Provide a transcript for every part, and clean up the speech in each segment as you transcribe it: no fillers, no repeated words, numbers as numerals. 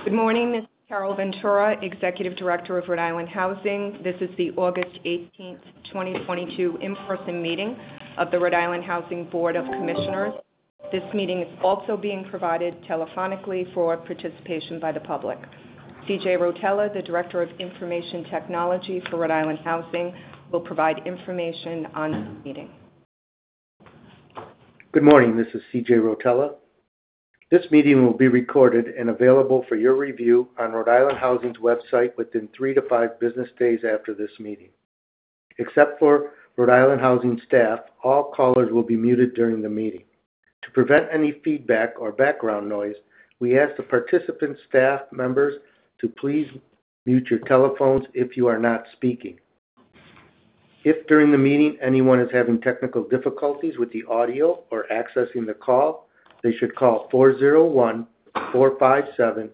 Good morning. This is Carol Ventura, Executive Director of Rhode Island Housing. This is the August 18th, 2022 in-person meeting of the Rhode Island Housing Board of Commissioners. This meeting is also being provided telephonically for participation by the public. CJ Rotella, the Director of Information Technology for Rhode Island Housing, will provide information on the meeting. Good morning. This is CJ Rotella. This meeting will be recorded and available for your review on Rhode Island Housing's website within 3 to 5 business days after this meeting. Except for Rhode Island Housing staff, all callers will be muted during the meeting. To prevent any feedback or background noise, we ask the participant staff members to please mute your telephones if you are not speaking. If during the meeting anyone is having technical difficulties with the audio or accessing the call, they should call 401-457-1240.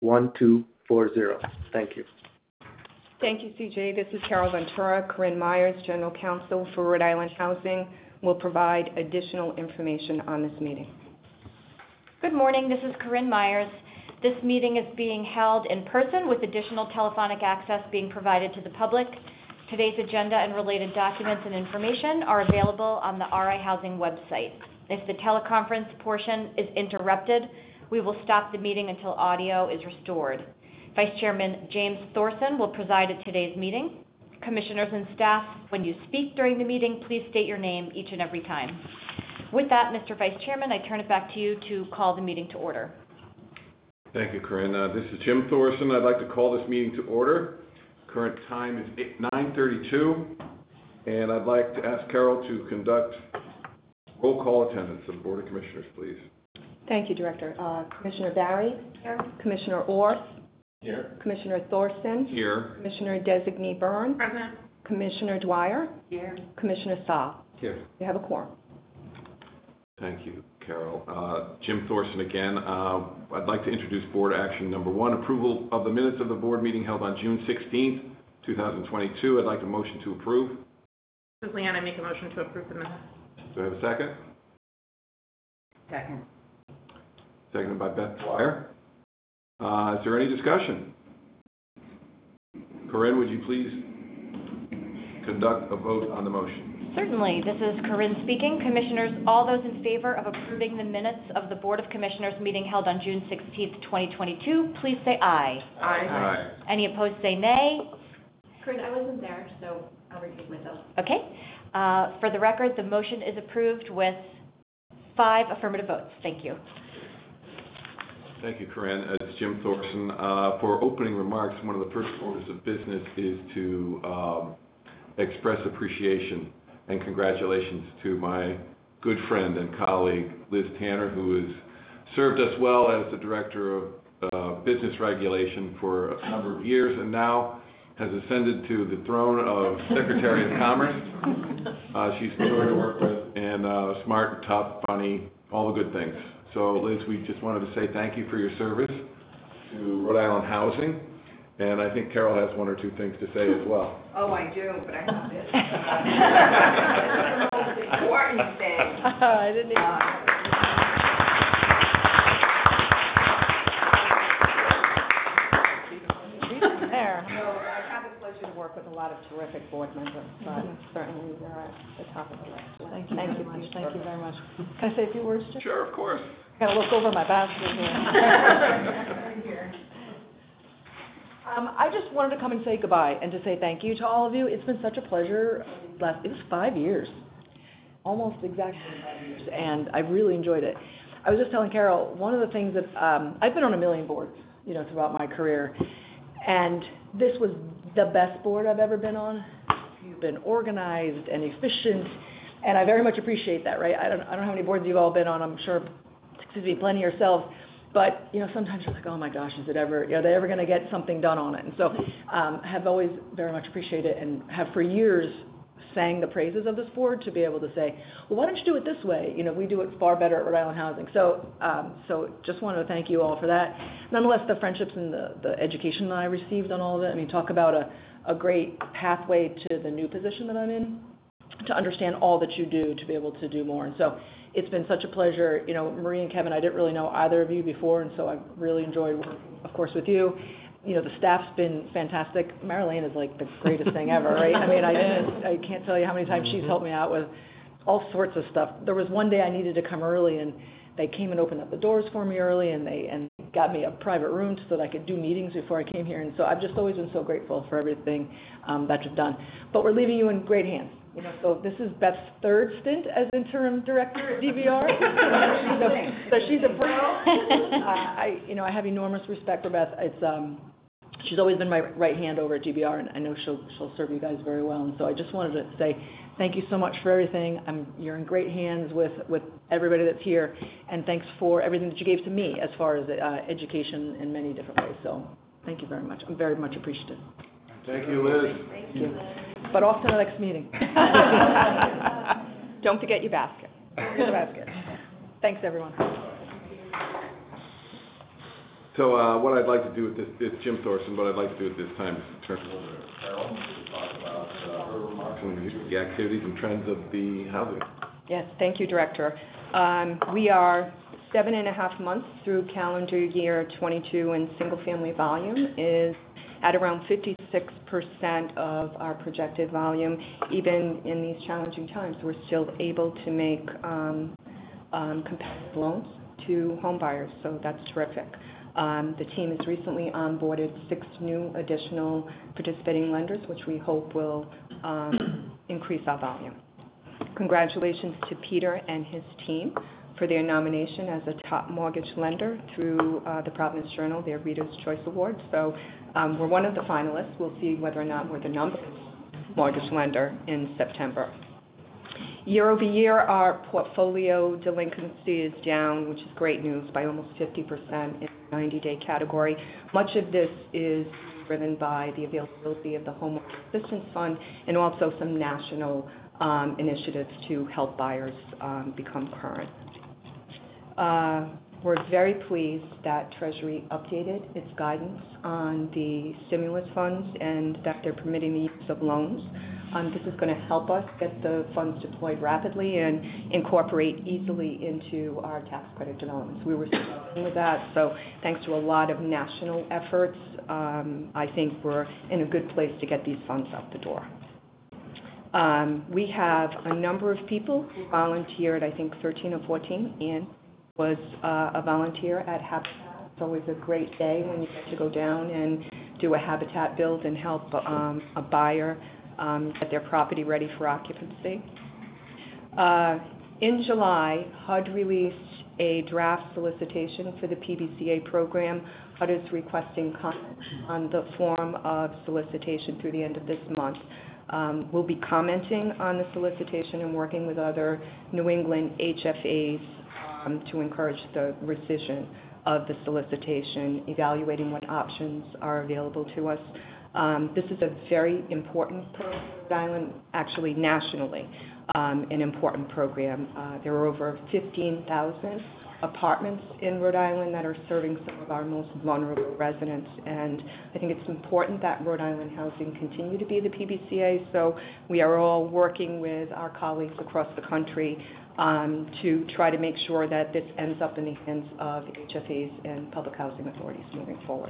Thank you. Thank you, CJ. This is Carol Ventura. Corinne Myers, General Counsel for Rhode Island Housing, will provide additional information on this meeting. Good morning. This is Corinne Myers. This meeting is being held in person with additional telephonic access being provided to the public. Today's agenda and related documents and information are available on the RI Housing website. If the teleconference portion is interrupted, we will stop the meeting until audio is restored. Vice Chairman James Thorson will preside at today's meeting. Commissioners and staff, when you speak during the meeting, please state your name each and every time. With that, Mr. Vice Chairman, I turn it back to you to call the meeting to order. Thank you, Corinne. This is Jim Thorson. I'd like to call this meeting to order. Current time is 9:32, and I'd like to ask Carol to conduct roll call attendance of the Board of Commissioners, please. Thank you, Director. Commissioner Barry? Here. Commissioner Orth? Here. Commissioner Thorson? Here. Commissioner Designee Byrne? Present. Commissioner Dwyer? Here. Commissioner Saul? Here. You have a quorum. Thank you, Carol. Jim Thorson again. I'd like to introduce Board Action Number 1, approval of the minutes of the board meeting held on June 16th, 2022. I'd like a motion to approve. This is Leanne. I make a motion to approve the minutes. Do I have a second? Second. Seconded by Beth Dwyer. Is there any discussion? Corinne, would you please conduct a vote on the motion? Certainly. This is Corinne speaking. Commissioners, all those in favor of approving the minutes of the Board of Commissioners meeting held on June 16th, 2022, please say aye. Aye. Aye. Any opposed say nay. Corinne, I wasn't there, so I'll recuse myself. Okay. For the record, the motion is approved with 5 affirmative votes. Thank you. Thank you, Corinne. It's Jim Thorson. For opening remarks, one of the first orders of business is to express appreciation and congratulations to my good friend and colleague, Liz Tanner, who has served us well as the Director of Business Regulation for a number of years and now has ascended to the throne of Secretary of Commerce. She's a joy to work with and smart, tough, funny, all the good things. So, Liz, we just wanted to say thank you for your service to Rhode Island Housing. And I think Carol has 1 or 2 things to say as well. Oh, I do, but I have this. The most important thing. I didn't even... There. So I have the pleasure to work with a lot of terrific board members, but certainly they're at the top of the list. Thank you very much. Thank you very much. Can I say a few words, Jim? Sure, of course. I gotta look over my basket here. I just wanted to come and say goodbye and to say thank you to all of you. It's been such a pleasure. It was 5 years, almost exactly 5 years, and I've really enjoyed it. I was just telling Carol, one of the things that I've been on a million boards, throughout my career, and this was the best board I've ever been on. You've been organized and efficient, and I very much appreciate that. Right? I don't know how many boards you've all been on. I'm sure, plenty yourselves. But, sometimes you're like, oh my gosh, is it ever, are they ever going to get something done on it? And so have always very much appreciated it and have for years sang the praises of this board to be able to say, well, why don't you do it this way? We do it far better at Rhode Island Housing. So just wanted to thank you all for that. Nonetheless, the friendships and the education that I received on all of it, I mean, talk about a great pathway to the new position that I'm in, to understand all that you do, to be able to do more. And so It's been such a pleasure. You know, Marie and Kevin, I didn't really know either of you before, and so I've really enjoyed working, of course, with you. You know, the staff's been fantastic. Marilyn is like the greatest thing ever, right? I mean, I can't tell you how many times she's helped me out with all sorts of stuff. There was one day I needed to come early, and they came and opened up the doors for me early, and they got me a private room so that I could do meetings before I came here. And so I've just always been so grateful for everything that you've done. But we're leaving you in great hands. You know, so this is Beth's third stint as interim director at DVR. so she's a pro. I have enormous respect for Beth. It's she's always been my right hand over at DVR, and I know she'll serve you guys very well. And so I just wanted to say thank you so much for everything. You're in great hands with everybody that's here, and thanks for everything that you gave to me as far as education in many different ways. So thank you very much. I'm very much appreciative. Thank you, Liz. Thank you. But off to the next meeting. Don't forget your basket. Here's the basket. Thanks, everyone. So what I'd like to do with this, it's Jim Thorson, what I'd like to do at this time is to turn it over to Carol to talk about her remarks on the activities and trends of the housing. Yes, thank you, Director. We are 7.5 months through calendar year 22, and single-family volume is at around 56% of our projected volume. Even in these challenging times, we're still able to make competitive loans to home buyers, so that's terrific. The team has recently onboarded 6 new additional participating lenders, which we hope will increase our volume. Congratulations to Peter and his team for their nomination as a top mortgage lender through the Providence Journal, their Reader's Choice Award. So we're one of the finalists. We'll see whether or not we're the number mortgage lender in September. Year over year, our portfolio delinquency is down, which is great news, by almost 50% in the 90-day category. Much of this is driven by the availability of the Home Assistance Fund and also some national initiatives to help buyers become current. We're very pleased that Treasury updated its guidance on the stimulus funds and that they're permitting the use of loans. This is going to help us get the funds deployed rapidly and incorporate easily into our tax credit developments. We were struggling with that, so thanks to a lot of national efforts, I think we're in a good place to get these funds out the door. We have a number of people who volunteered, I think 13 or 14. Ian was a volunteer at Habitat. It's always a great day when you get to go down and do a Habitat build and help a buyer get their property ready for occupancy. In July, HUD released a draft solicitation for the PBCA program. HUD is requesting comment on the form of solicitation through the end of this month. We'll be commenting on the solicitation and working with other New England HFAs to encourage the rescission of the solicitation, evaluating what options are available to us. This is a very important program for Rhode Island, actually nationally, an important program. There are over 15,000 apartments in Rhode Island that are serving some of our most vulnerable residents, and I think it's important that Rhode Island Housing continue to be the PBCA, so we are all working with our colleagues across the country to try to make sure that this ends up in the hands of HFAs and public housing authorities moving forward.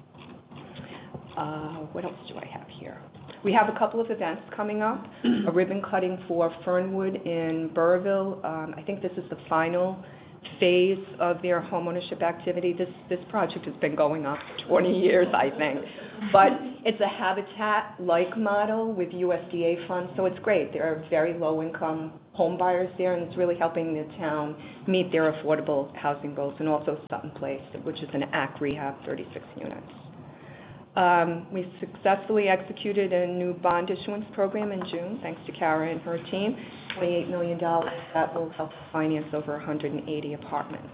What else do I have here? We have a couple of events coming up. A ribbon cutting for Fernwood in Burrville. I think this is the final phase of their homeownership activity. This project has been going on for 20 years, I think. But it's a Habitat-like model with USDA funds, so it's great. There are very low-income home buyers there, and it's really helping the town meet their affordable housing goals, and also Sutton Place, which is an ACT rehab, 36 units. We successfully executed a new bond issuance program in June, thanks to Kara and her team, $28 million that will help finance over 180 apartments.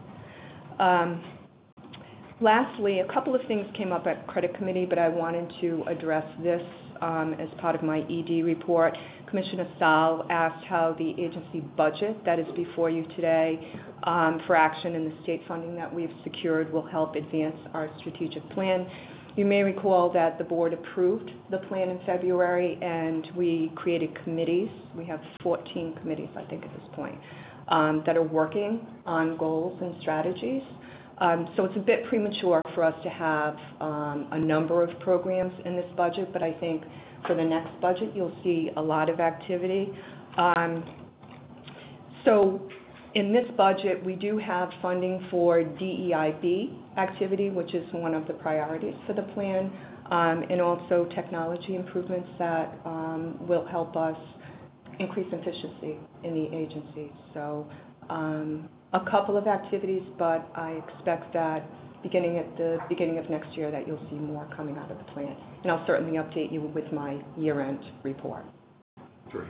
Lastly, a couple of things came up at Credit Committee, but I wanted to address this as part of my ED report. Commissioner Saul asked how the agency budget that is before you today for action in the state funding that we've secured will help advance our strategic plan. You may recall that the board approved the plan in February, and we created committees. We have 14 committees, I think, at this point, that are working on goals and strategies. So it's a bit premature for us to have a number of programs in this budget, but I think for the next budget, you'll see a lot of activity. So in this budget, we do have funding for DEIB activity, which is one of the priorities for the plan, and also technology improvements that will help us increase efficiency in the agency. So a couple of activities, but I expect that beginning of next year that you'll see more coming out of the plan. And I'll certainly update you with my year-end report. Terrific.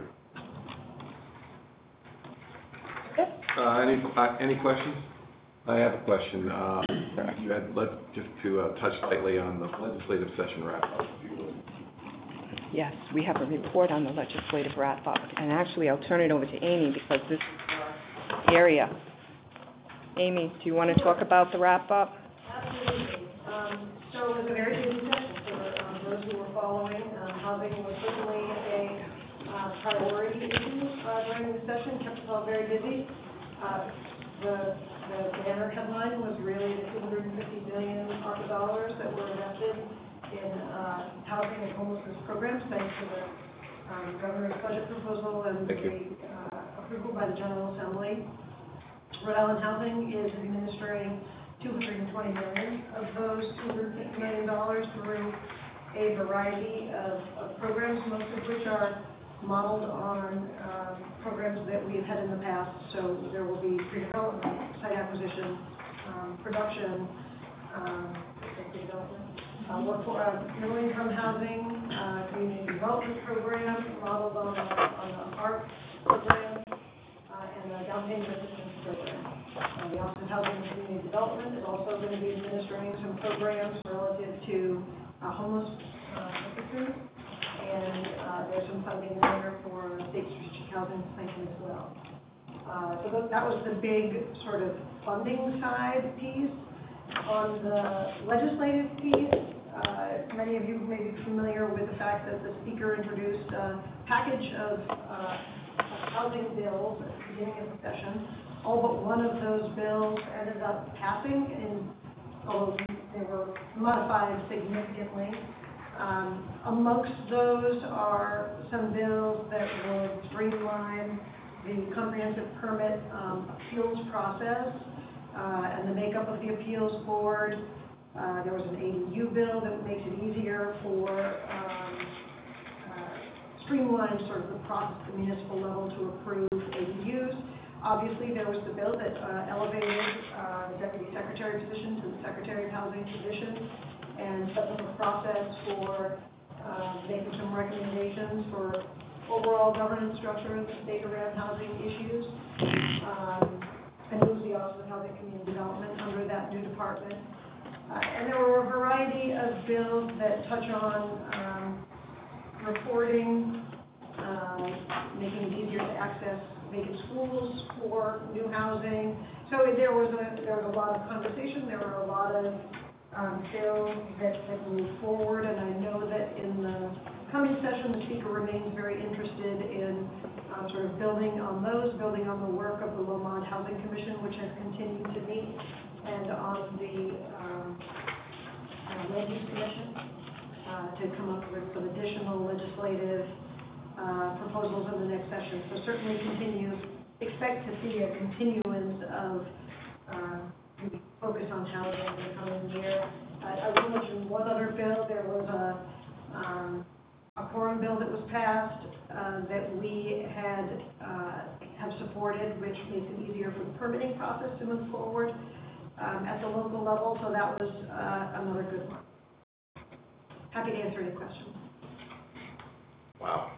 Okay. Any questions? I have a question. You had just to touch lightly on the legislative session wrap-up. Yes, we have a report on the legislative wrap-up, and actually I'll turn it over to Amy because this is her area. Amy, do you want to talk about the wrap-up? Absolutely. So it was a very busy session for those who were following. Housing was certainly a priority issue during the session, kept us all very busy. The banner headline was really the $250 million dollars that were invested in housing and homelessness programs, thanks to the governor's budget proposal and the approval by the General Assembly. Rhode Island Housing is administering $220 million of those $250 million through a variety of programs, most of which are modeled on programs that we've had in the past. So there will be pre-development, site acquisition, production, middle-income housing, community development program modeled on the ARP program, and a down payment assistance program. The Office of Housing and Community Development is also going to be administering some programs relative to homeless assistance, and there's some funding there for state strategic housing planning as well. So that was the big sort of funding side piece. On the legislative piece, many of you may be familiar with the fact that the Speaker introduced a package of housing bills at the beginning of the session. All but one of those bills ended up passing, although they were modified significantly. Amongst those are some bills that would streamline the comprehensive permit appeals process and the makeup of the appeals board. There was an ADU bill that makes it easier for streamline sort of the process at the municipal level to approve ADUs. Obviously, there was the bill that elevated the Deputy Secretary position to the Secretary of Housing position and set up a process for making some recommendations for overall governance structure of the state around housing issues. And moves the Office of Housing and Community Development under that new department. And there were a variety of bills that touch on reporting, making it easier to access vacant schools for new housing. So there was a lot of conversation. There were a lot of bills that moved forward, and I know that in the coming session, the Speaker remains very interested in sort of building on the work of the Lomond Housing Commission, which has continued to meet, and on the Land Use Commission to come up with some additional legislative proposals in the next session. So certainly expect to see a continuance of focus on housing in the coming year. I will mention one other bill. There was a quorum bill that was passed that we have supported, which makes it easier for the permitting process to move forward at the local level. So that was another good one. Happy to answer any questions. Wow.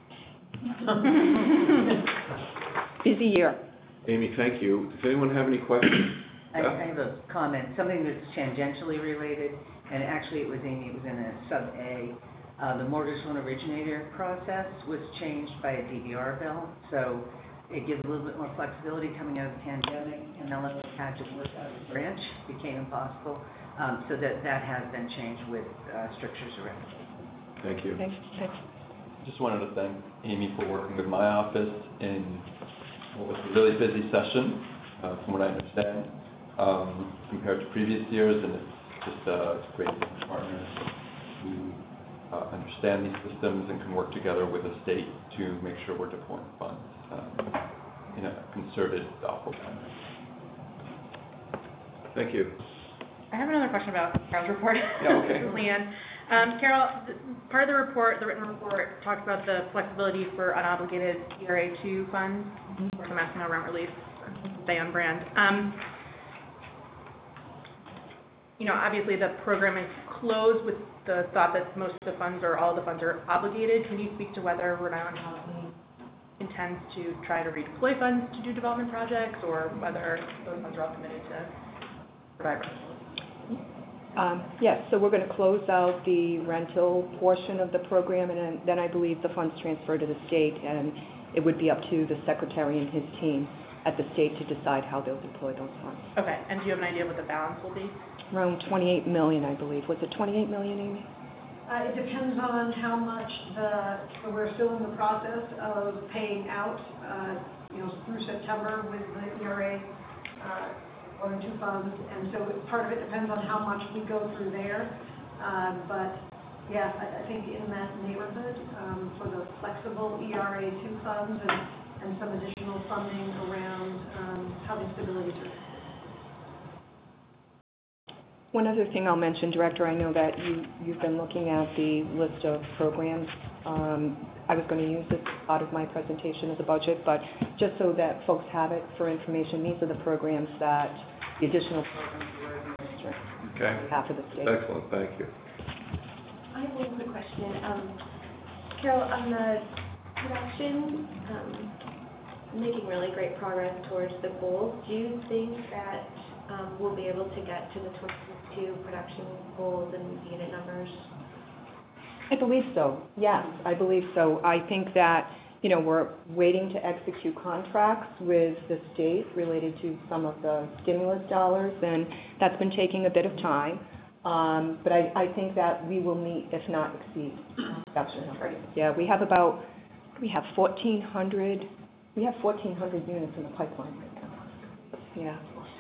Busy year. Amy, thank you. Does anyone have any questions? I have a comment, something that's tangentially related, and actually it was Amy, it was in a sub-A. The mortgage loan originator process was changed by a DVR bill, so it gives a little bit more flexibility coming out of the pandemic, and then let's have to work out of the branch became impossible, so that has been changed with strictures around it. Thank you. Thanks. Just wanted to thank Amy for working with my office in Well, it's a really busy session, from what I understand, compared to previous years, and it's just great to have partners who understand these systems and can work together with the state to make sure we're deploying funds in a concerted, thoughtful manner. Thank you. I have another question about Carol's report. Yeah, okay. This is Leanne. Carol, part of the report, the written report, talks about the flexibility for unobligated ERA 2 funds. Of course, I'm asking about rent relief, stay on brand. Obviously the program is closed with the thought that most of the funds or all of the funds are obligated. Can you speak to whether Rhode Island Housing intends to try to redeploy funds to do development projects, or whether those funds are all committed to provide rentals? Yes, so we're going to close out the rental portion of the program, and then I believe the funds transfer to the state, and it would be up to the secretary and his team at the state to decide how they'll deploy those funds. Okay, and do you have an idea what the balance will be? Around $28 million, I believe. Was it $28 million, Amy? It depends on how much so we're still in the process of paying out, through September with the ERA, 1 and 2 funds, and so part of it depends on how much we go through there. But yeah, I think in that neighborhood, for the flexible ERA 2 funds and some additional funding around housing stability services. One other thing I'll mention, Director, I know that you've been looking at the list of programs. I was going to use this as part of my presentation of the budget, but just so that folks have it for information, these are the programs that the additional programs we're administering on behalf of the state. Excellent, thank you. I have one quick question. Carol, on the production, making really great progress towards the goals. Do you think that we'll be able to get to the 2022 production goals and unit numbers? I believe so. Yes, I believe so. I think that, we're waiting to execute contracts with the state related to some of the stimulus dollars, and that's been taking a bit of time. But I think that we will meet, if not exceed, production numbers. Yeah, we have 1,400 units in the pipeline right now. Yeah.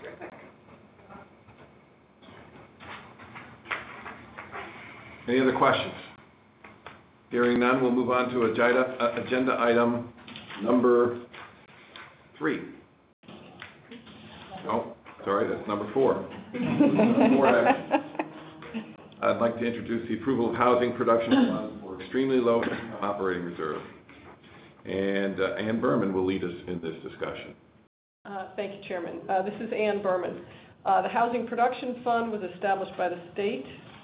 Any other questions? Hearing none, we'll move on to agenda item number 3. Oh, sorry, that's number 4. I'd like to introduce the approval of housing production funds for extremely low income operating reserve. And Ann Berman will lead us in this discussion. Thank you, Chairman. This is Ann Berman. The Housing Production Fund was established by the state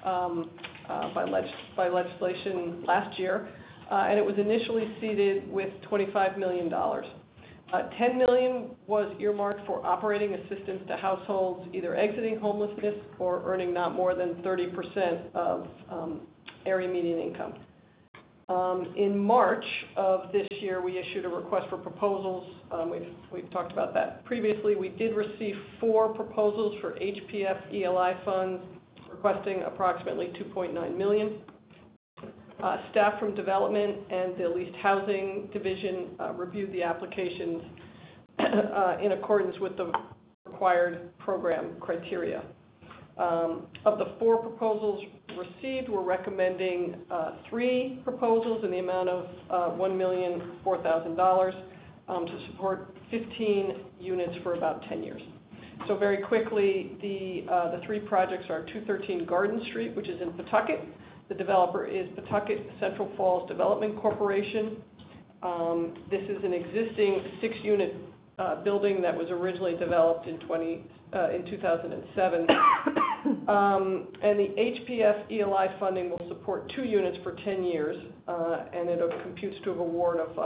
by legislation last year, and it was initially seeded with $25 million. $10 million was earmarked for operating assistance to households either exiting homelessness or earning not more than 30% of area median income. In March of this year, we issued a request for proposals. We've talked about that previously. We did receive 4 proposals for HPF ELI funds, requesting approximately $2.9 million. Staff from Development and the Leased Housing Division reviewed the applications in accordance with the required program criteria. Of the 4 proposals received, we're recommending 3 proposals in the amount of $1,004,000 to support 15 units for about 10 years. So very quickly, the 3 projects are 213 Garden Street, which is in Pawtucket. The developer is Pawtucket Central Falls Development Corporation. This is an existing 6-unit building that was originally developed in 2007. And the HPF ELI funding will support 2 units for 10 years, and it computes to an award of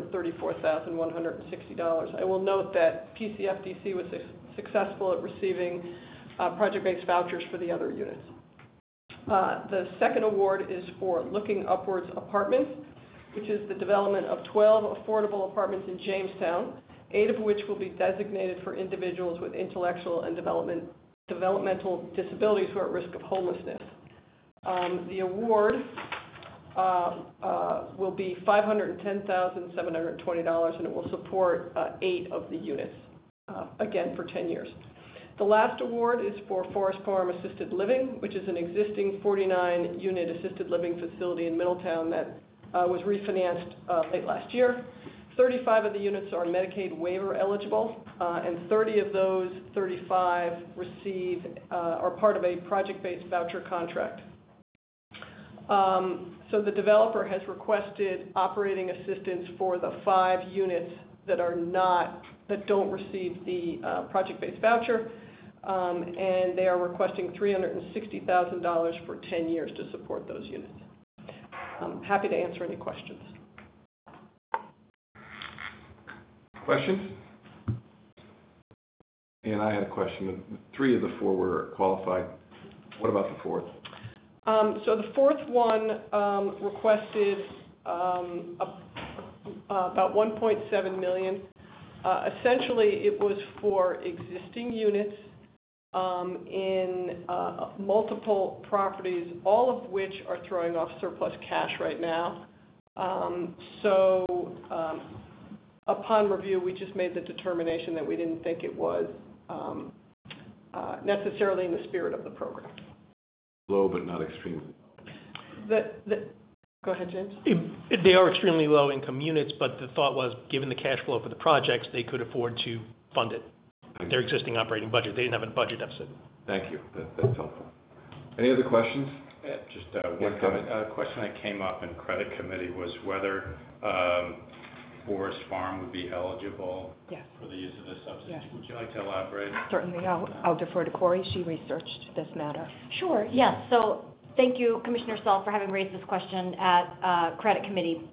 $134,160. I will note that PCFDC was successful at receiving project-based vouchers for the other units. The second award is for Looking Upwards Apartments, which is the development of 12 affordable apartments in Jamestown, 8 of which will be designated for individuals with intellectual and developmental disabilities who are at risk of homelessness. The award will be $510,720, and it will support 8 of the units, again, for 10 years. The last award is for Forest Farm Assisted Living, which is an existing 49-unit assisted living facility in Middletown that was refinanced late last year. 35 of the units are Medicaid waiver eligible, and 30 of those 35 are part of a project-based voucher contract. So the developer has requested operating assistance for the 5 units that don't receive the project-based voucher, and they are requesting $360,000 for 10 years to support those units. I'm happy to answer any questions. Questions? And I had a question. 3 of the 4 were qualified. What about the 4th? So the 4th one requested about $1.7 million. Essentially, it was for existing units in multiple properties, all of which are throwing off surplus cash right now. Upon review, we just made the determination that we didn't think it was necessarily in the spirit of the program. Low, but not extremely. Go ahead, James. They are extremely low-income units, but the thought was, given the cash flow for the projects, they could afford to fund it. Their existing operating budget. They didn't have a budget deficit. Thank you. That's helpful. Any other questions? Just one comment. A question that came up in credit committee was whether Forest Farm would be eligible for the use of this subsidy. Yes. Would you like to elaborate? Certainly. I'll defer to Corey. She researched this matter. Sure, yes. So thank you, Commissioner Saul, for having raised this question at Credit Committee.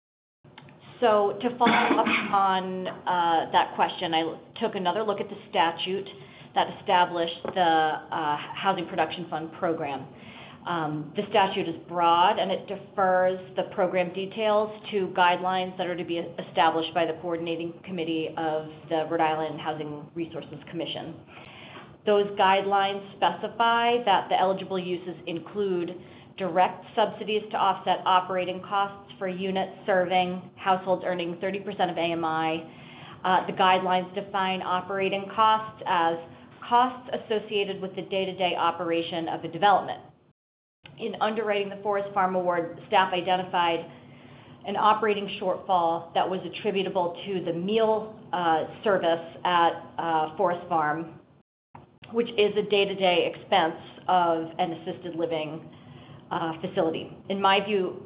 So to follow up on that question, I took another look at the statute that established the Housing Production Fund program. The statute is broad, and it defers the program details to guidelines that are to be established by the Coordinating Committee of the Rhode Island Housing Resources Commission. Those guidelines specify that the eligible uses include direct subsidies to offset operating costs for units serving households earning 30% of AMI. The guidelines define operating costs as costs associated with the day-to-day operation of a development. In underwriting the Forest Farm Award, staff identified an operating shortfall that was attributable to the meal service at Forest Farm, which is a day-to-day expense of an assisted living facility. In my view,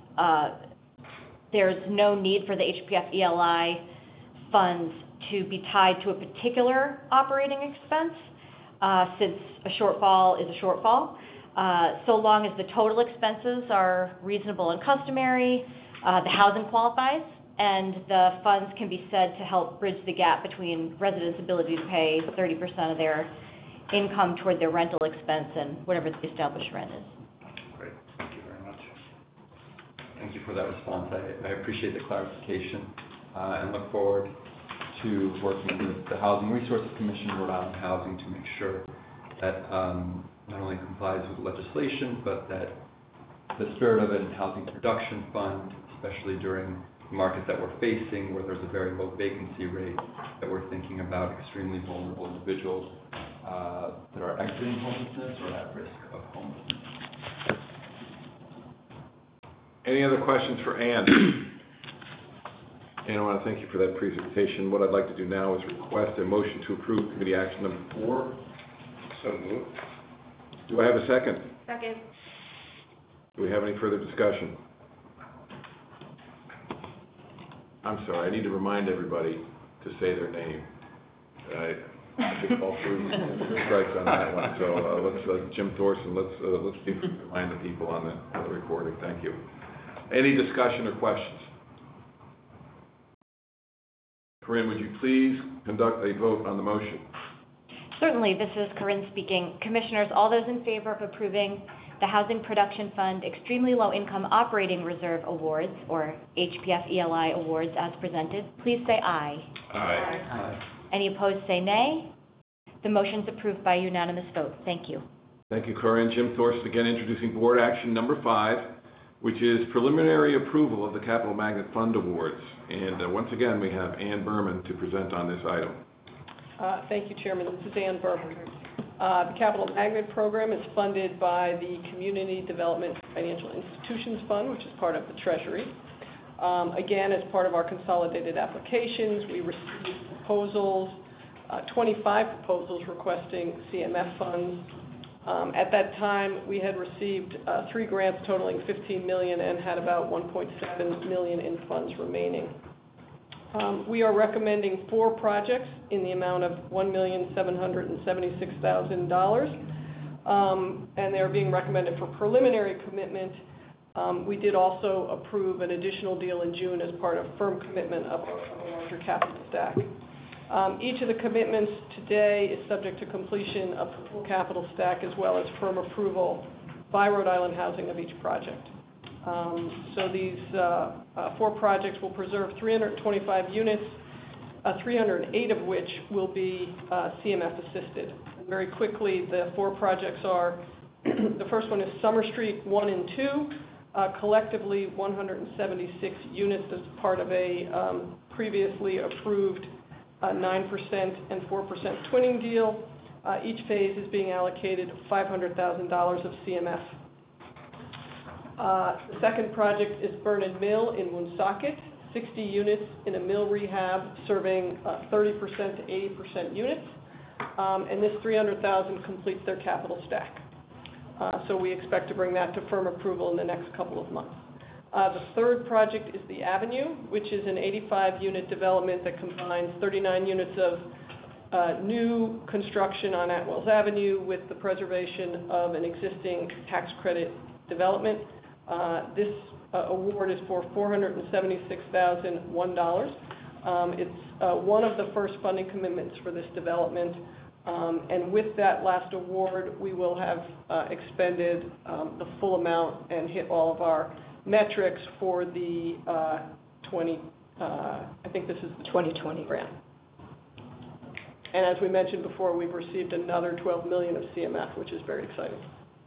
there's no need for the HPF ELI funds to be tied to a particular operating expense, since a shortfall is a shortfall. So long as the total expenses are reasonable and customary, the housing qualifies, and the funds can be said to help bridge the gap between residents' ability to pay 30% of their income toward their rental expense and whatever the established rent is. Great. Thank you very much. Thank you for that response. I appreciate the clarification and look forward to working with the Housing Resources Commission, Rhode Island Housing, to make sure that not only complies with legislation, but that the spirit of it in Housing Production Fund, especially during the market that we're facing, where there's a very low vacancy rate, that we're thinking about extremely vulnerable individuals that are exiting homelessness or at risk of homelessness. Any other questions for Ann? And I want to thank you for that presentation. What I'd like to do now is request a motion to approve committee action number 4. So moved. Do I have a second? Second. Do we have any further discussion? I'm sorry, I need to remind everybody to say their name. I think all through strikes on that one. So let's Jim Thorson. Let's remind the people on the recording. Thank you. Any discussion or questions? Corinne, would you please conduct a vote on the motion? Certainly, this is Corinne speaking. Commissioners, all those in favor of approving the Housing Production Fund Extremely Low Income Operating Reserve Awards, or HPF ELI Awards, as presented, please say aye. Aye. Aye. Any opposed say nay. The motion is approved by unanimous vote. Thank you. Thank you, Corinne. Jim Thorson again introducing board action number 5, which is preliminary approval of the Capital Magnet Fund Awards. And once again, we have Ann Berman to present on this item. Thank you, Chairman. This is Ann Berman. The Capital Magnet Program is funded by the Community Development Financial Institutions Fund, which is part of the Treasury. Again, as part of our consolidated applications, we received proposals, 25 proposals requesting CMF funds. At that time, we had received 3 grants totaling $15 million and had about $1.7 million in funds remaining. We are recommending 4 projects in the amount of $1,776,000, and they're being recommended for preliminary commitment. We did also approve an additional deal in June as part of firm commitment of a larger capital stack. Each of the commitments today is subject to completion of the full capital stack as well as firm approval by Rhode Island Housing of each project. So these 4 projects will preserve 325 units, 308 of which will be CMF assisted. Very quickly, the 4 projects are, the first one is Summer Street 1 and 2, collectively 176 units as part of a previously approved 9% and 4% twinning deal. Each phase is being allocated $500,000 of CMF. The second project is Vernon Mill in Woonsocket, 60 units in a mill rehab serving 30% to 80% units, and this $300,000 completes their capital stack. So we expect to bring that to firm approval in the next couple of months. The third project is The Avenue, which is an 85-unit development that combines 39 units of new construction on Atwells Avenue with the preservation of an existing tax credit development. This award is for $476,001. It's one of the first funding commitments for this development. And with that last award, we will have expended the full amount and hit all of our metrics for the I think this is the 2020 grant. And as we mentioned before, we've received another $12 million of CMF, which is very exciting.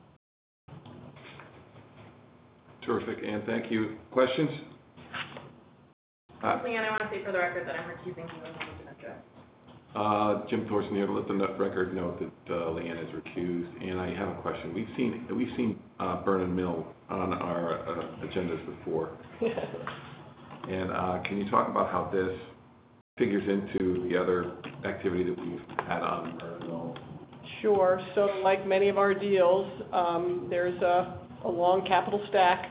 Terrific, Ann, thank you. Questions? Leanne, I want to say for the record that I'm recusing from the conflict of interest. Jim Thorson, you have to let the record note that Leanne is recused. And I have a question. We've seen Vernon Mill on our agendas before. And can you talk about how this figures into the other activity that we've had on Vernon Mill? Sure. So like many of our deals, there's a long capital stack.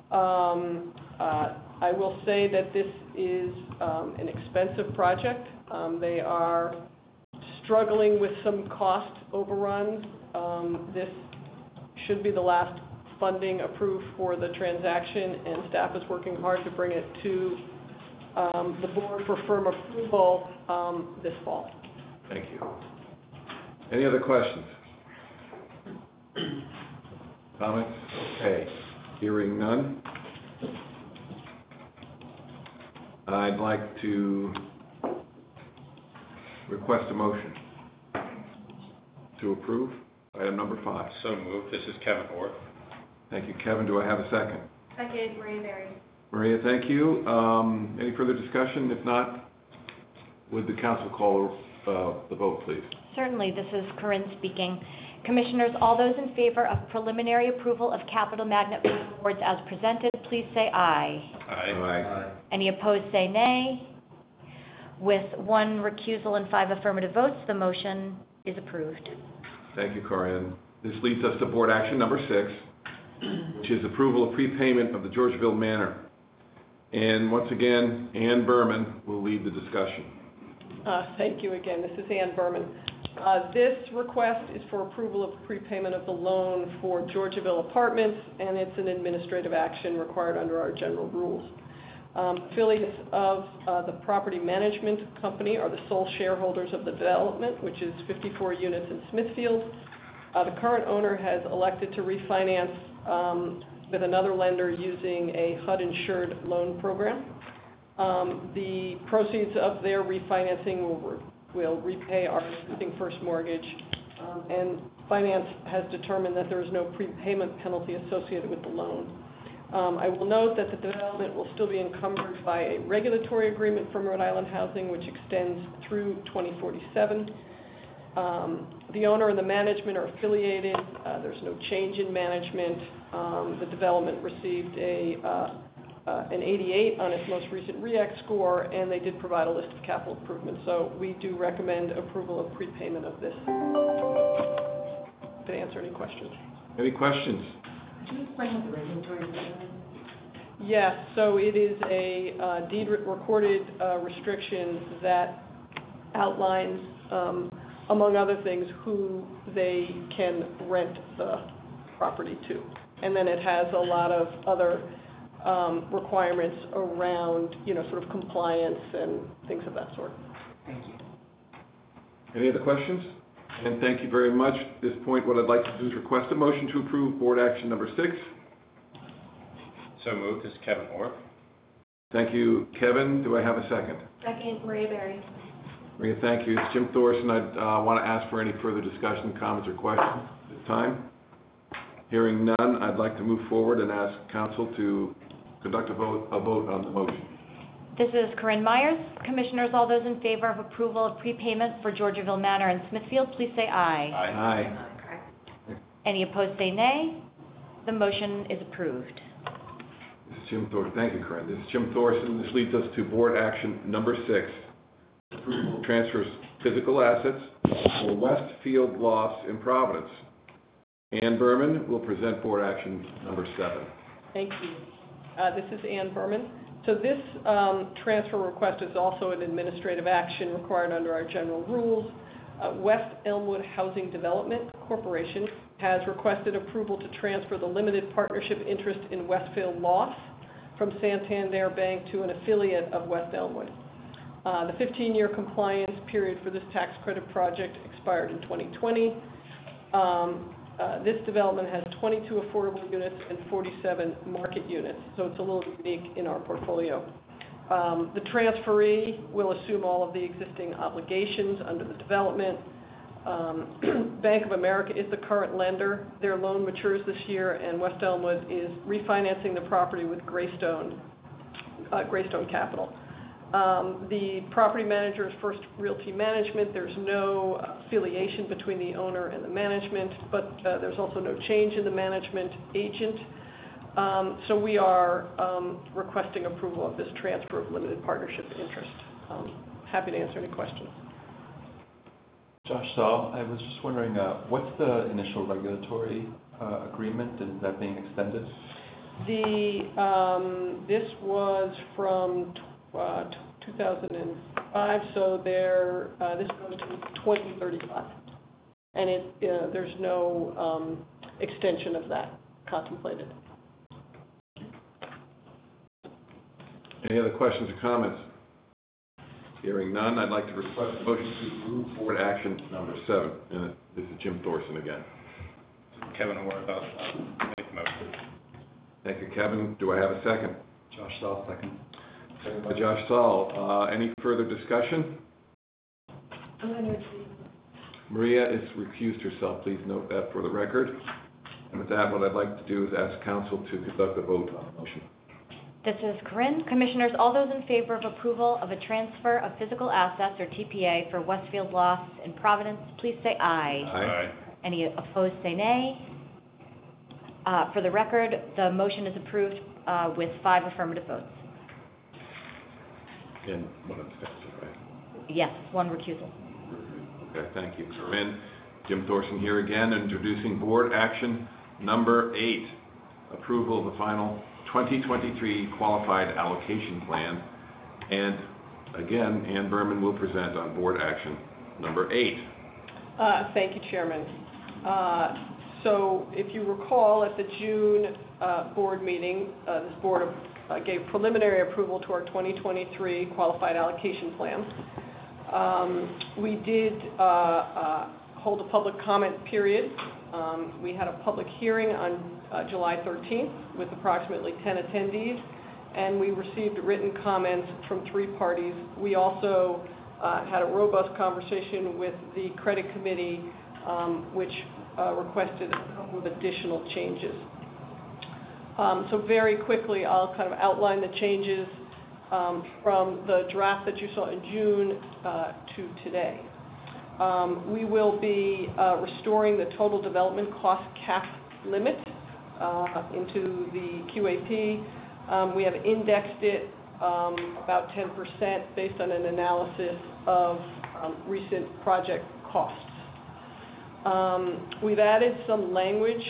I will say that this is an expensive project. They are struggling with some cost overruns. This should be the last funding approved for the transaction, and staff is working hard to bring it to the board for firm approval this fall. Thank you. Any other questions? Comments? Okay. Hearing none. I'd like to request a motion to approve item number 5. So moved. This is Kevin Orth. Thank you, Kevin. Do I have a second? Second, Maria Berry. Maria, thank you. Any further discussion? If not, would the council call the vote, please? Certainly, this is Corinne speaking. Commissioners, all those in favor of preliminary approval of Capital Magnet awards as presented, please say aye. Aye. Aye. Any opposed, say nay. With 1 recusal and 5 affirmative votes, the motion is approved. Thank you, Corinne. This leads us to board action number 6, which is approval of prepayment of the Georgeville Manor. And once again, Ann Berman will lead the discussion. Thank you again. This is Ann Berman. This request is for approval of prepayment of the loan for Georgeville Apartments, and it's an administrative action required under our general rules. Affiliates of the property management company are the sole shareholders of the development, which is 54 units in Smithfield. The current owner has elected to refinance with another lender using a HUD-insured loan program. The proceeds of their refinancing will repay our existing first mortgage, and finance has determined that there is no prepayment penalty associated with the loan. I will note that the development will still be encumbered by a regulatory agreement from Rhode Island Housing, which extends through 2047. The owner and the management are affiliated. There's no change in management. The development received an 88 on its most recent REACT score, and they did provide a list of capital improvements. So we do recommend approval of prepayment of this. To answer any questions. Any questions? Could you explain what the regulatory agreement is? Yes, so it is a recorded restriction that outlines, among other things, who they can rent the property to. And then it has a lot of other requirements around, sort of compliance and things of that sort. Thank you. Any other questions? And thank you very much. At this point, what I'd like to do is request a motion to approve board action number 6. So moved. This is Kevin Orth. Thank you, Kevin. Do I have a second? Second, Maria Berry. Maria, thank you. It's Jim Thorson. I want to ask for any further discussion, comments, or questions at this time. Hearing none, I'd like to move forward and ask council to conduct a vote on the motion. This is Corinne Myers. Commissioners, all those in favor of approval of prepayment for Georgiaville Manor in Smithfield, please say aye. Aye. Any opposed, say nay. The motion is approved. This is Jim Thorson. Thank you, Corinne. This is Jim Thorson. This leads us to board action number 6. Approval transfers physical assets for Westfield Loss in Providence. Ann Berman will present board action number 7. Thank you. This is Ann Berman. So this transfer request is also an administrative action required under our general rules. West Elmwood Housing Development Corporation has requested approval to transfer the limited partnership interest in Westfield Loss from Santander Bank to an affiliate of West Elmwood. The 15-year compliance period for this tax credit project expired in 2020. This development has 22 affordable units and 47 market units, so it's a little unique in our portfolio. The transferee will assume all of the existing obligations under the development. Bank of America is the current lender. Their loan matures this year, and West Elmwood is refinancing the property with Greystone Capital. The property manager is First Realty Management. There's no affiliation between the owner and the management, but there's also no change in the management agent. So we are requesting approval of this transfer of limited partnership interest. Happy to answer any questions. Josh Saul, I was just wondering, what's the initial regulatory agreement, and is that being extended? This was from 2005, so this goes to 2035, and there's no extension of that contemplated. Any other questions or comments? Hearing none, I'd like to request a motion to approve board action number 7. And this is Jim Thorson again. Kevin Orth, I'll make the motion. Thank you, Kevin. Do I have a second? Josh Saul, second. Second by Josh Saul. Any further discussion? I'm going to recuse. Maria has recused herself. Please note that for the record. And with that, what I'd like to do is ask council to conduct a vote on the motion. This is Corinne. Commissioners, all those in favor of approval of a transfer of physical assets, or TPA, for Westfield Loss in Providence, please say aye. Aye. Any opposed, say nay. For the record, the motion is approved with 5 affirmative votes. And one abstention, right? Yes, 1 recusal. Okay, thank you, Corinne. Jim Thorson here again, introducing board action number 8, approval of the final 2023 qualified allocation plan. And again, Ann Berman will present on board action number 8. Thank you, Chairman. So if you recall, at the June board meeting, this board gave preliminary approval to our 2023 qualified allocation plan. We did hold a public comment period. We had a public hearing on July 13th with approximately 10 attendees, and we received written comments from 3 parties. We also had a robust conversation with the credit committee, which requested a couple of additional changes. So very quickly, I'll kind of outline the changes from the draft that you saw in June to today. We will be restoring the total development cost cap limit into the QAP. We have indexed it about 10% based on an analysis of recent project costs. We've added some language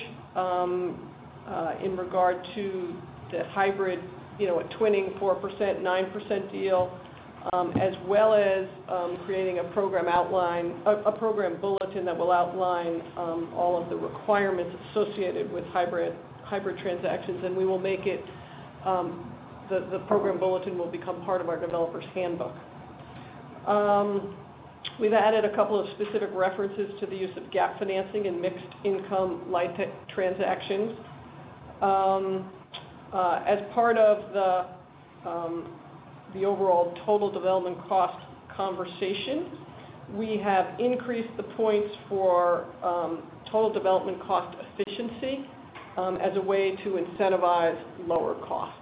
in regard to the hybrid, a twinning 4%, 9% deal, as well as creating a program bulletin that will outline all of the requirements associated with hybrid transactions, and we will make it, the program bulletin will become part of our developer's handbook. We've added a couple of specific references to the use of gap financing in mixed income LIHTC transactions. As part of the overall total development cost conversation, we have increased the points for total development cost efficiency as a way to incentivize lower costs.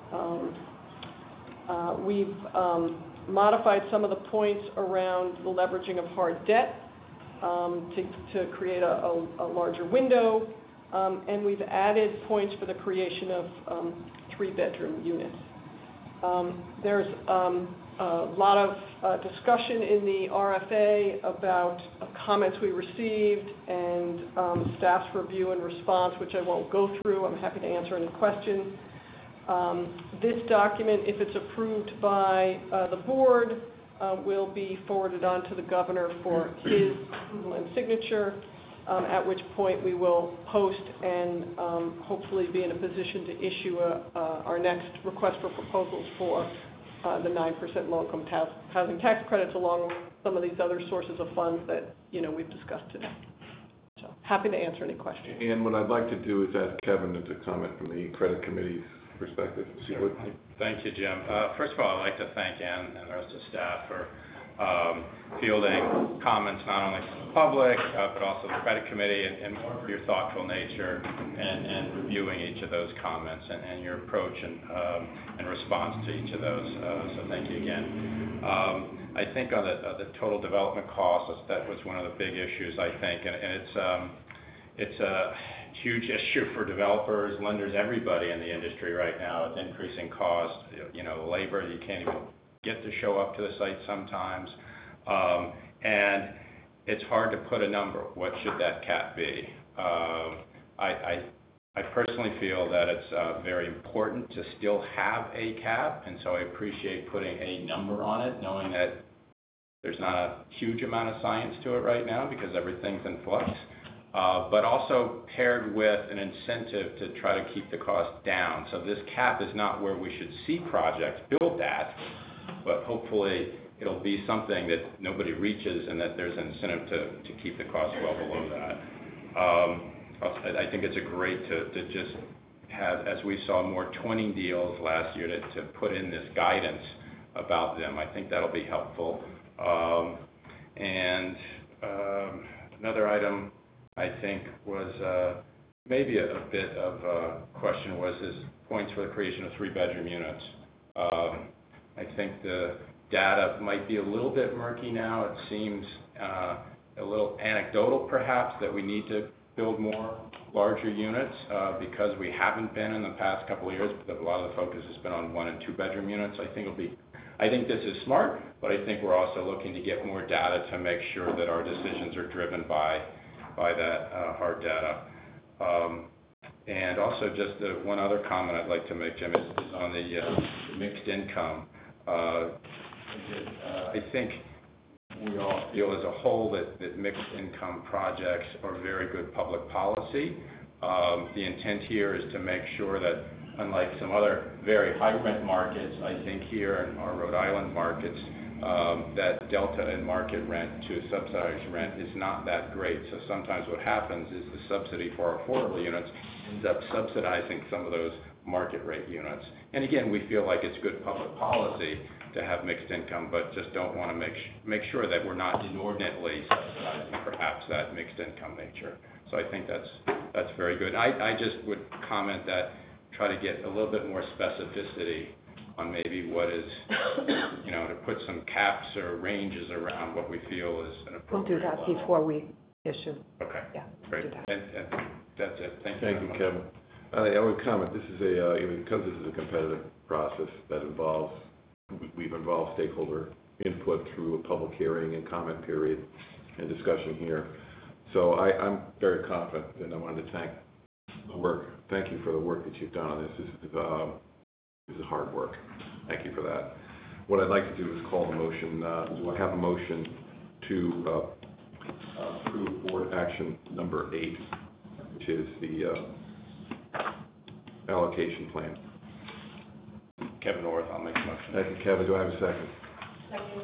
We've modified some of the points around the leveraging of hard debt to create a larger window, and we've added points for the creation of 3-bedroom units. There's a lot of discussion in the RFA about comments we received and staff's review and response, which I won't go through. I'm happy to answer any questions. This document, if it's approved by the board, will be forwarded on to the governor for his approval and signature, at which point we will post and hopefully be in a position to issue our next request for proposals for the 9% low-income housing tax credits, along with some of these other sources of funds that we've discussed today. So happy to answer any questions. And what I'd like to do is ask Kevin to comment from the credit committee's perspective. Sure. Thank you, Jim. First of all, I'd like to thank Ann and the rest of staff for fielding comments not only from the public, but also the credit committee, and more for your thoughtful nature and reviewing each of those comments and your approach and response to each of those. So thank you again. I think on the total development costs, that was one of the big issues, I think, and it's a huge issue for developers, lenders, everybody in the industry right now. It's increasing costs, labor, you can't even get to show up to the site sometimes. And it's hard to put a number. What should that cap be? I personally feel that it's very important to still have a cap, and so I appreciate putting a number on it, knowing that there's not a huge amount of science to it right now because everything's in flux. But also paired with an incentive to try to keep the cost down. So this cap is not where we should see projects built at, but hopefully it'll be something that nobody reaches and that there's an incentive to keep the cost well below that. I think it's a great to just have, as we saw more twinning deals last year, to put in this guidance about them. I think that'll be helpful. And another item I think was maybe a bit of a question was this points for the creation of 3-bedroom units. I think the data might be a little bit murky now. It seems a little anecdotal perhaps that we need to build more larger units because we haven't been in the past couple of years, but a lot of the focus has been on 1- and 2-bedroom units. I think this is smart, but I think we're also looking to get more data to make sure that our decisions are driven by that hard data. And also just one other comment I'd like to make, Jim, is on the mixed income. I think we all feel as a whole that mixed income projects are very good public policy. The intent here is to make sure that, unlike some other very high rent markets, I think here in our Rhode Island markets, that delta in market rent to subsidized rent is not that great. So sometimes what happens is the subsidy for our affordable units ends up subsidizing some of those market rate units. And again, we feel like it's good public policy to have mixed income, but just don't want to make sure that we're not inordinately subsidizing perhaps that mixed income nature. So I think that's very good. I just would comment that try to get a little bit more specificity on maybe what is, to put some caps or ranges around what we feel is an We'll do appropriate that level. before we issue. Okay, Yeah, great. do that. And that's it. Thank you Thank very you, much. Kevin. I would comment, this is because this is a competitive process that we've involved stakeholder input through a public hearing and comment period and discussion here. So I'm very confident, and I wanted to thank you for the work that you've done on this. This is hard work. Thank you for that. What I'd like to do is call the motion. Do I have a motion to approve board action number 8, which is the allocation plan? Kevin North, I'll make a motion. Thank you, Kevin. Do I have a second? Second,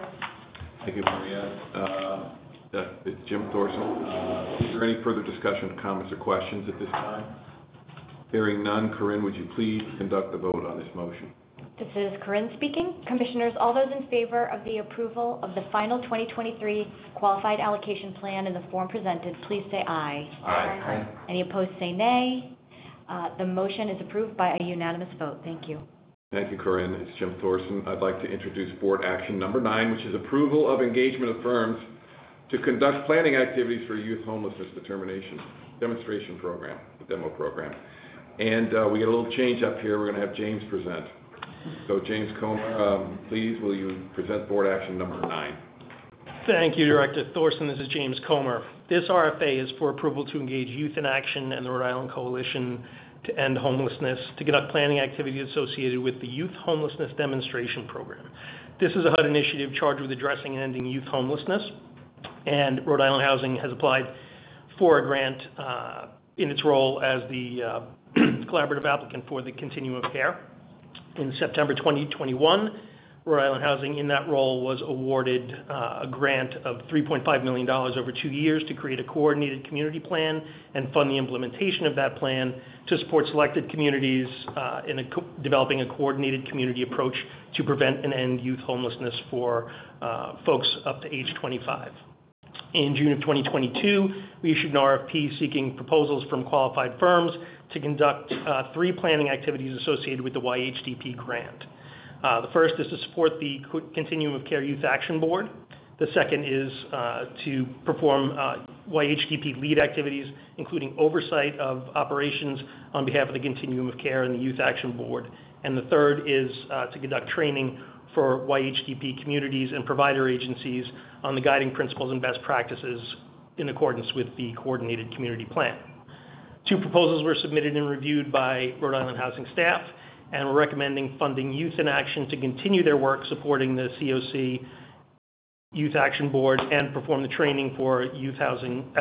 Thank you, Maria. It's Jim Thorson. Is there any further discussion, comments, or questions at this time? Hearing none, Corinne, would you please conduct the vote on this motion? This is Corinne speaking. Commissioners, all those in favor of the approval of the final 2023 qualified allocation plan in the form presented, please say aye. Aye. Any opposed, say nay. The motion is approved by a unanimous vote. Thank you. Thank you, Corinne. It's Jim Thorson. I'd like to introduce board action number 9, which is approval of engagement of firms to conduct planning activities for youth homelessness demonstration program, the demo program. And we get a little change up here. We're going to have James present. So James Comer, please, will you present board action number 9? Thank you, Director Thorson. This is James Comer. This RFA is for approval to engage Youth in Action and the Rhode Island Coalition to End Homelessness to conduct planning activities associated with the Youth Homelessness Demonstration Program. This is a HUD initiative charged with addressing and ending youth homelessness, and Rhode Island Housing has applied for a grant in its role as the collaborative applicant for the Continuum of Care. In September 2021, Rhode Island Housing, in that role, was awarded a grant of $3.5 million over 2 years to create a coordinated community plan and fund the implementation of that plan to support selected communities in developing a coordinated community approach to prevent and end youth homelessness for folks up to age 25. In June of 2022, we issued an RFP seeking proposals from qualified firms to conduct 3 planning activities associated with the YHDP grant. The first is to support the Continuum of Care Youth Action Board. The second is to perform YHDP lead activities, including oversight of operations on behalf of the Continuum of Care and the Youth Action Board. And the third is to conduct training for YHDP communities and provider agencies on the guiding principles and best practices in accordance with the coordinated community plan. 2 proposals were submitted and reviewed by Rhode Island Housing staff, and we're recommending funding Youth in Action to continue their work supporting the COC Youth Action Board and perform the training for youth housing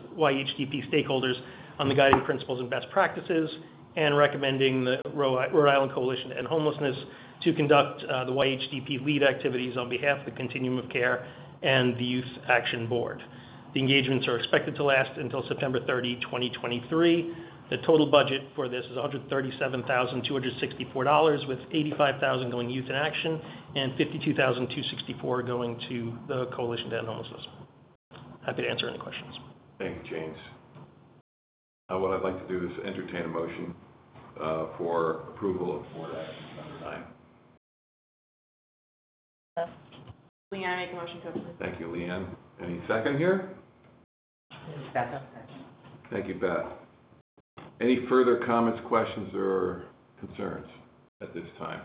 YHDP stakeholders on the guiding principles and best practices, and recommending the Rhode Island Coalition to End Homelessness to conduct the YHDP lead activities on behalf of the Continuum of Care and the Youth Action Board. The engagements are expected to last until September 30, 2023. The total budget for this is $137,264, with $85,000 going Youth in Action and $52,264 going to the Coalition to End Homelessness. Happy to answer any questions. Thank you, James. What I'd like to do is entertain a motion for approval of board action number 9. Leanne, make a motion to approve. Thank you, Leanne. Any second here? Becca? Thank you, Beth. Any further comments, questions, or concerns at this time?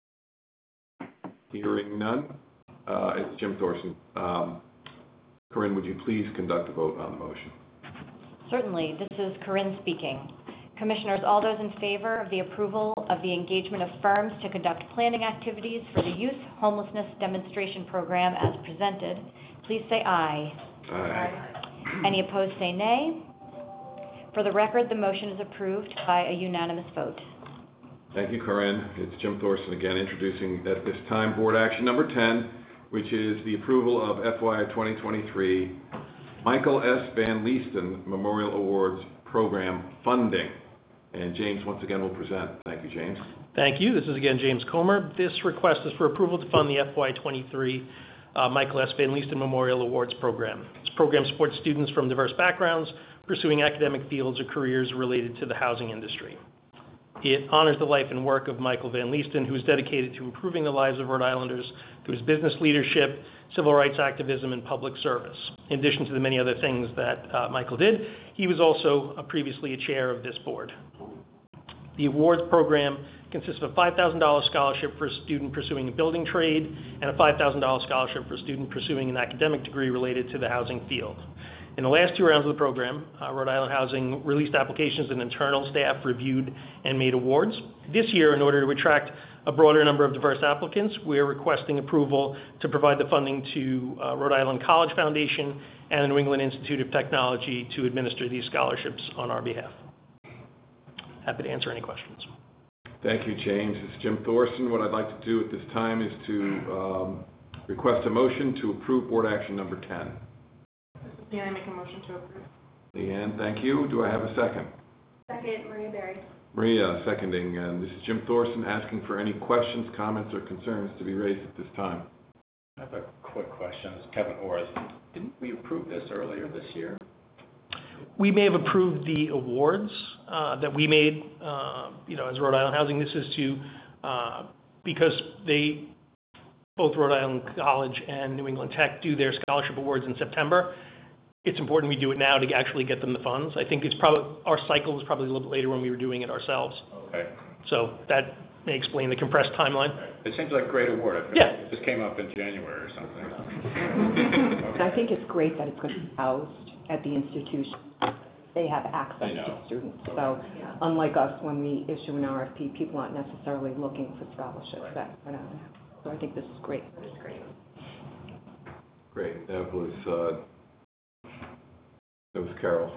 Hearing none, it's Jim Thorson. Corinne, would you please conduct a vote on the motion? Certainly. This is Corinne speaking. Commissioners, all those in favor of the approval of the engagement of firms to conduct planning activities for the Youth Homelessness Demonstration Program as presented, please say aye. Aye. Any opposed, say nay. For the record, the motion is approved by a unanimous vote. Thank you, Corinne. It's Jim Thorson again, introducing at this time board action number 10, which is the approval of FY 2023 Michael S. Van Leesten Memorial Awards Program funding. And James, once again, will present. Thank you, James. Thank you. This is again James Comer. This request is for approval to fund the FY 23 Michael S. Van Leesten Memorial Awards Program. This program supports students from diverse backgrounds pursuing academic fields or careers related to the housing industry. It honors the life and work of Michael Van Leesten, who is dedicated to improving the lives of Rhode Islanders through his business leadership, civil rights activism, and public service. In addition to the many other things that Michael did, he was also previously a chair of this board. The awards program consists of a $5,000 scholarship for a student pursuing a building trade and a $5,000 scholarship for a student pursuing an academic degree related to the housing field. In the last 2 rounds of the program, Rhode Island Housing released applications and internal staff reviewed and made awards. This year, in order to attract a broader number of diverse applicants, we're requesting approval to provide the funding to Rhode Island College Foundation and the New England Institute of Technology to administer these scholarships on our behalf. Happy to answer any questions. Thank you, James. It's Jim Thorson. What I'd like to do at this time is to request a motion to approve board action number 10. May I make a motion to approve? Leanne, thank you. Do I have a second? Second, Maria Berry. Maria, seconding. And this is Jim Thorson asking for any questions, comments, or concerns to be raised at this time. I have a quick question. It's Kevin Orth. Didn't we approve this earlier this year? We may have approved the awards that we made, as Rhode Island Housing. This is to, because both Rhode Island College and New England Tech do their scholarship awards in September. It's important we do it now to actually get them the funds. I think our cycle was probably a little bit later when we were doing it ourselves. Okay. So that may explain the compressed timeline. It seems like a great award. It just came up in January or something. And I think it's great that it's going to be housed at the institution. They have access to students. So unlike us, when we issue an RFP, people aren't necessarily looking for scholarships. Right. So I think this is great. It's great. Great. That was Carol.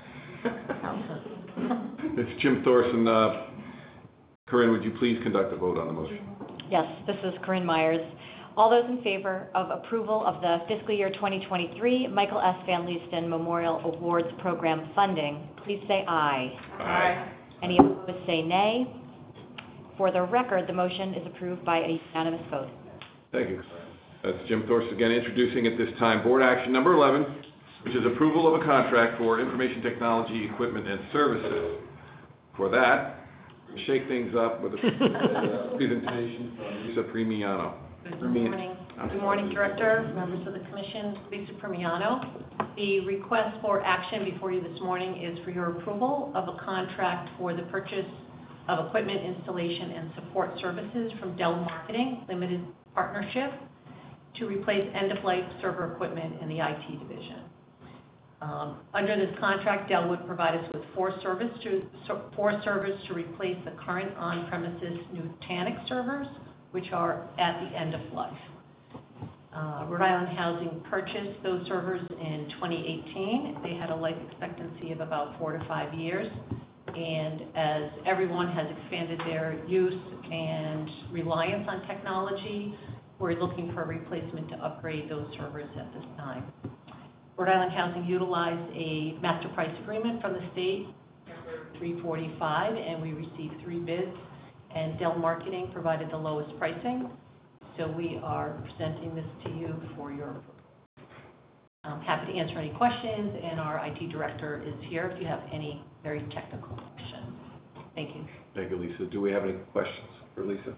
It's Jim Thorson. Corinne, would you please conduct a vote on the motion? Yes, this is Corinne Myers. All those in favor of approval of the fiscal year 2023 Michael S. Van Leesten Memorial Awards Program funding, please say aye. Aye. Any opposed, say nay. For the record, the motion is approved by a unanimous vote. Thank you. That's Jim Thorson again introducing at this time board action number 11, which is approval of a contract for information technology equipment and services. For that, we'll shake things up with a presentation from Lisa Primiano. Good morning. Good morning, Director, members of the Commission. Lisa Primiano. The request for action before you this morning is for your approval of a contract for the purchase of equipment installation and support services from Dell Marketing Limited Partnership to replace end-of-life server equipment in the IT division. Under this contract, Dell would provide us with 4 servers to replace the current on-premises Nutanix servers, which are at the end of life. Rhode Island Housing purchased those servers in 2018. They had a life expectancy of about 4 to 5 years. And as everyone has expanded their use and reliance on technology, we're looking for a replacement to upgrade those servers at this time. Rhode Island Housing utilized a master price agreement from the state, number 345, and we received 3 bids, and Dell Marketing provided the lowest pricing. So we are presenting this to you for your approval. I'm happy to answer any questions, and our IT director is here if you have any very technical questions. Thank you. Thank you, Lisa. Do we have any questions for Lisa?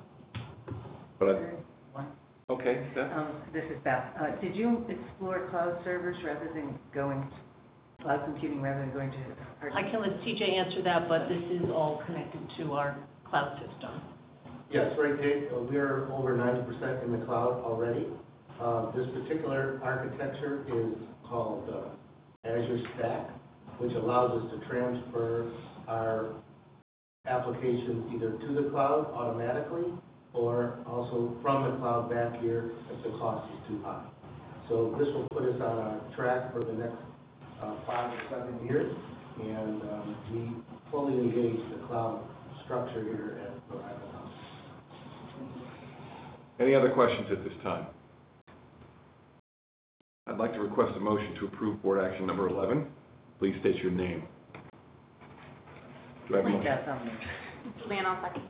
Okay, Beth? This is Beth. Did you explore cloud servers rather than cloud computing rather than going to I can let CJ answer that, but this is all connected to our cloud system. Yes, right, Dave. We're over 90% in the cloud already. This particular architecture is called Azure Stack, which allows us to transfer our applications either to the cloud automatically or also from the cloud back here if the cost is too high. So this will put us on a track for the next 5 to 7 years, and we fully engage the cloud structure here at Rhode Island Housing. Any other questions at this time? I'd like to request a motion to approve board action number 11. Please state your name. Do I have a motion? Leanne, I'll second.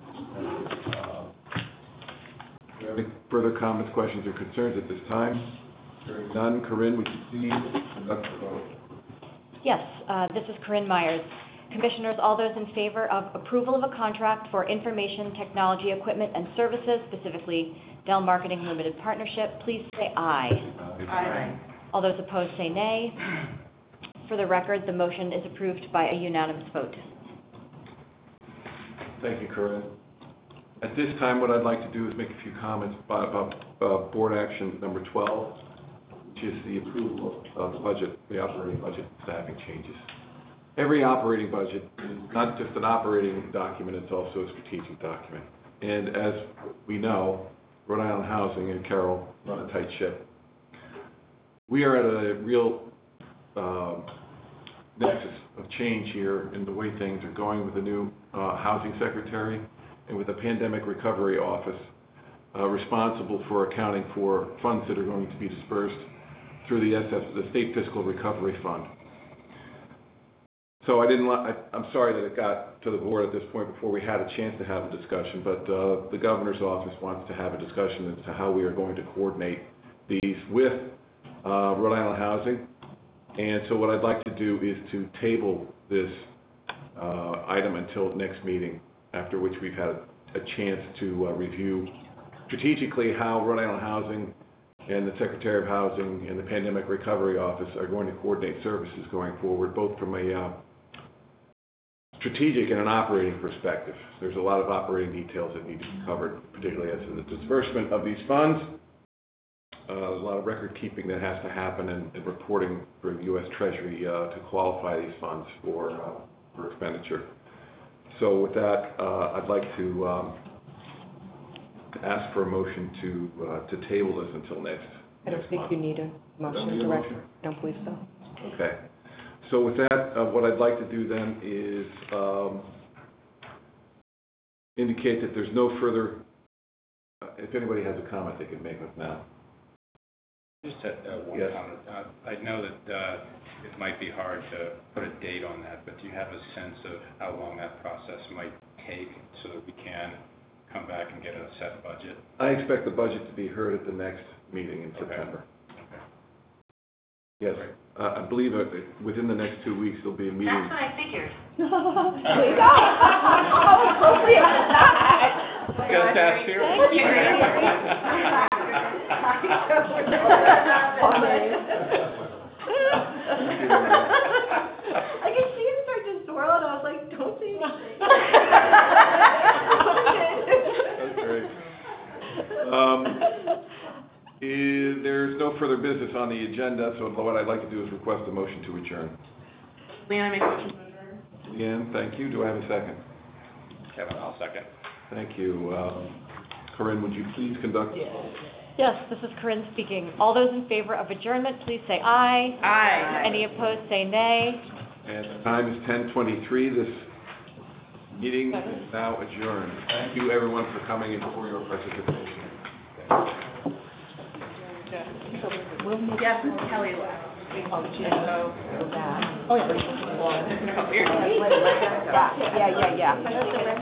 Do you have any further comments, questions, or concerns at this time? Hearing none, Corinne, would you please conduct the vote? Yes, this is Corinne Myers. Commissioners, all those in favor of approval of a contract for information technology equipment and services, specifically Dell Marketing Limited Partnership, please say aye. Aye. All those opposed say nay. For the record, the motion is approved by a unanimous vote. Thank you, Corinne. At this time, what I'd like to do is make a few comments about board action number 12, which is the approval of the budget, the operating budget staffing changes. Every operating budget is not just an operating document, it's also a strategic document. And as we know, Rhode Island Housing and Carol run a tight ship. We are at a real nexus of change here in the way things are going with the new housing secretary and with the Pandemic Recovery Office responsible for accounting for funds that are going to be dispersed through the State Fiscal Recovery Fund. So I'm sorry that it got to the board at this point before we had a chance to have a discussion, but the governor's office wants to have a discussion as to how we are going to coordinate these with Rhode Island Housing. And so what I'd like to do is to table this item until next meeting, after which we've had a chance to review strategically how Rhode Island Housing and the Secretary of Housing and the Pandemic Recovery Office are going to coordinate services going forward, both from a strategic and an operating perspective. There's a lot of operating details that need to be covered, particularly as to the disbursement of these funds. There's a lot of record keeping that has to happen and reporting for the U.S. Treasury to qualify these funds for expenditure. So with that, I'd like to ask for a motion to table this until next. I don't think you need a motion, Director. Don't believe so. Okay. So with that, what I'd like to do then is indicate that there's no further, if anybody has a comment, they can make it now. Just one comment. I know that it might be hard to put a date on that, but do you have a sense of how long that process might take so that we can come back and get a set budget? I expect the budget to be heard at the next meeting in September. Okay. Yes. I believe within the next 2 weeks there'll be a meeting. That's what I figured. How appropriate is that? Just ask here. Thank you. I could see him start to swirl, and I was like, don't say anything. That's great. There's no further business on the agenda, so what I'd like to do is request a motion to adjourn. Leanne, I make a motion to adjourn. Leanne, thank you. Do I have a second? Kevin, I'll second. Thank you. Corinne, would you please conduct? Yes, this is Corinne speaking. All those in favor of adjournment, please say aye. Aye. Any opposed, say nay. And the time is 10:23. This meeting is now adjourned. Thank you, everyone, for coming and for your participation. Yes, Kelly left. Oh, yeah. No, you're- Yeah.